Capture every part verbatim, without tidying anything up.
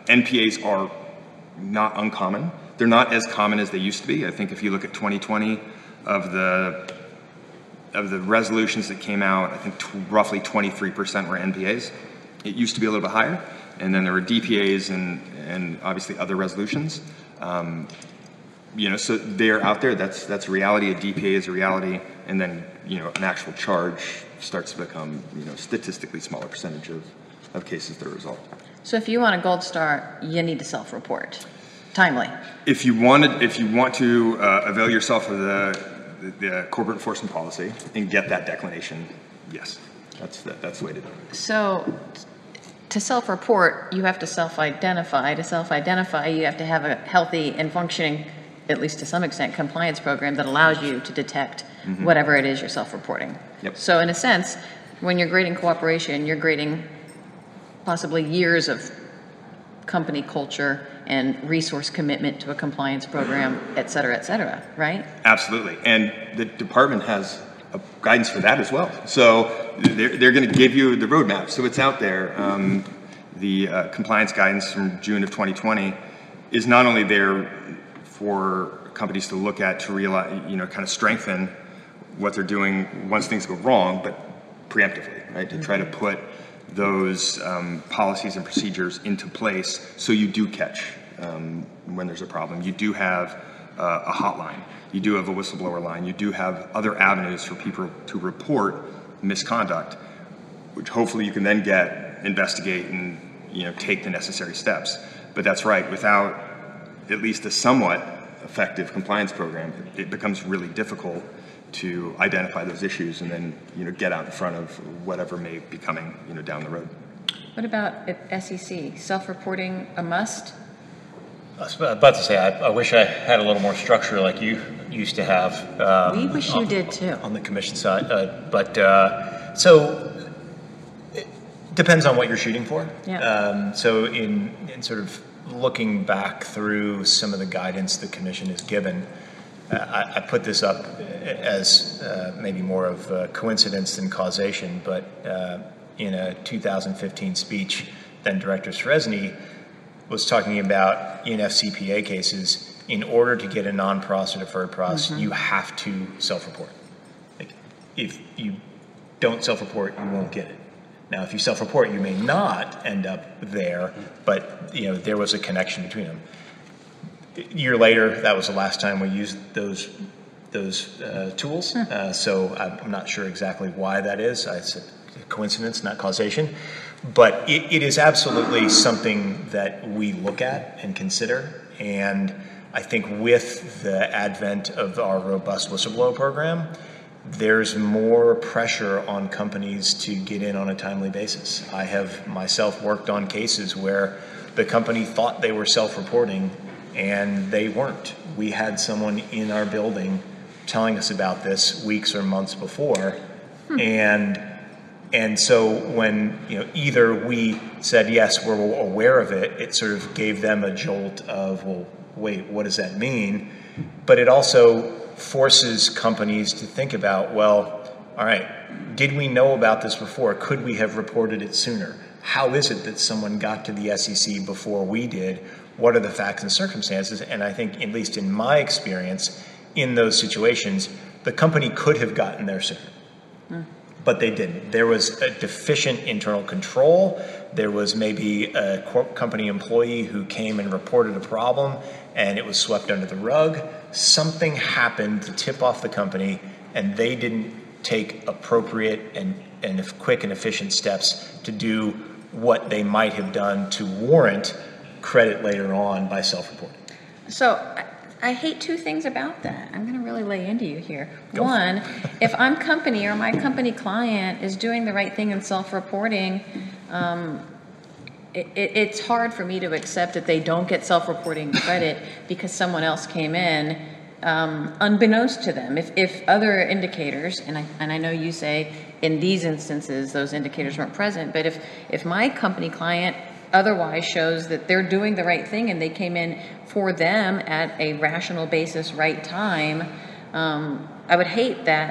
N P As are not uncommon. They're not as common as they used to be. I think if you look at twenty twenty, of the of the resolutions that came out, I think t- roughly twenty-three percent were N P As. It used to be a little bit higher, and then there were D P As and and obviously other resolutions. Um, you know, so they're out there. That's that's a reality. A D P A is a reality, and then you know an actual charge starts to become you know statistically smaller percentage of, of cases that are resolved. So if you want a gold star, you need to self-report timely. If you wanted, if you want to uh, avail yourself of the, the the corporate enforcement policy and get that declination, yes, that's the, that's the way to do it. So to self-report, you have to self-identify. To self-identify, you have to have a healthy and functioning, at least to some extent, compliance program that allows you to detect mm-hmm. whatever it is you're self-reporting. Yep. So in a sense, when you're grading cooperation, you're grading possibly years of company culture and resource commitment to a compliance program, et cetera, et cetera, right? Absolutely. And the department has a guidance for that as well. So they're, they're going to give you the roadmap. So it's out there. Um, the uh, compliance guidance from June of twenty twenty is not only there for companies to look at to realize, you know, kind of strengthen what they're doing once things go wrong, but preemptively, right? To try to put those um, policies and procedures into place so you do catch um, when there's a problem. You do have uh, a hotline. You do have a whistleblower line. You do have other avenues for people to report misconduct, which hopefully you can then get, investigate, and you know take the necessary steps. But that's right. Without at least a somewhat effective compliance program, it becomes really difficult to identify those issues and then you know get out in front of whatever may be coming you know down the road. What about S E C? Self-reporting a must? I was about to say, I, I wish I had a little more structure like you used to have. Um, we wish on, you did too. On the commission side. Uh, but uh, so it depends on what you're shooting for. Yeah. Um, so in, in sort of looking back through some of the guidance the commission has given, uh, I, I put this up as uh, maybe more of a coincidence than causation, but uh, in a two thousand fifteen speech, then Director Seresny was talking about in F C P A cases, in order to get a non-pros or deferred pros, mm-hmm. you have to self-report. Like, if you don't self-report, you won't get it. Now, if you self-report, you may not end up there, but you know there was a connection between them. A year later, that was the last time we used those those uh, tools. Hmm. Uh, so I'm not sure exactly why that is. It's a coincidence, not causation. But it, it is absolutely something that we look at and consider. And I think with the advent of our robust whistleblower program, there's more pressure on companies to get in on a timely basis. I have myself worked on cases where the company thought they were self-reporting and they weren't. We had someone in our building telling us about this weeks or months before. Hmm. And And so when you know either we said, yes, we're aware of it, it sort of gave them a jolt of, well, wait, what does that mean? But it also forces companies to think about, well, all right, did we know about this before? Could we have reported it sooner? How is it that someone got to the S E C before we did? What are the facts and circumstances? And I think, at least in my experience, in those situations, the company could have gotten there sooner. Hmm. But they didn't. There was a deficient internal control. There was maybe a company employee who came and reported a problem and it was swept under the rug. Something happened to tip off the company and they didn't take appropriate and, and quick and efficient steps to do what they might have done to warrant credit later on by self-reporting. So I hate two things about that. I'm going to really lay into you here. Go One, if I'm company or my company client is doing the right thing in self-reporting, um, it, it, it's hard for me to accept that they don't get self-reporting credit because someone else came in um, unbeknownst to them. If, if other indicators, and I, and I know you say in these instances those indicators weren't present, but if, if my company client otherwise shows that they're doing the right thing and they came in for them at a rational basis, right time, um, I would hate that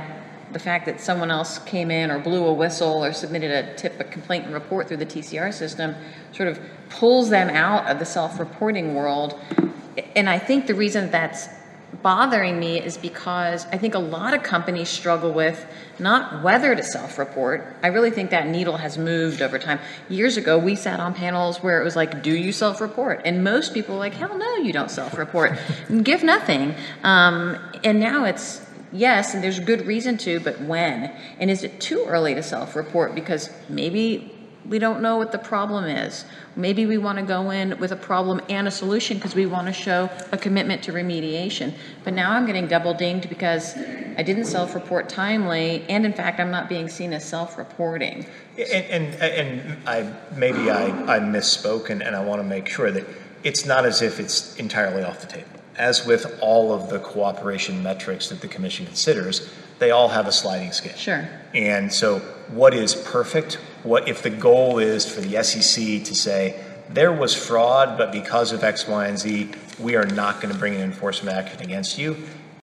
the fact that someone else came in or blew a whistle or submitted a tip, a complaint and report through the T C R system sort of pulls them out of the self-reporting world. And I think the reason that's bothering me is because I think a lot of companies struggle with not whether to self-report. I really think that needle has moved over time. Years ago, we sat on panels where it was like, do you self-report? And most people were like, hell no, you don't self-report. Give nothing. Um, and now it's, yes, and there's good reason to, but when? And is it too early to self-report? Because maybe we don't know what the problem is. Maybe we want to go in with a problem and a solution because we want to show a commitment to remediation. But now I'm getting double dinged because I didn't self-report timely, and in fact, I'm not being seen as self-reporting. And, and, and I, maybe I, I misspoke, and, and I want to make sure that it's not as if it's entirely off the table. As with all of the cooperation metrics that the Commission considers, they all have a sliding scale. Sure. And so what is perfect? What if the goal is for the S E C to say, there was fraud, but because of X, Y, and Z, we are not going to bring an enforcement action against you?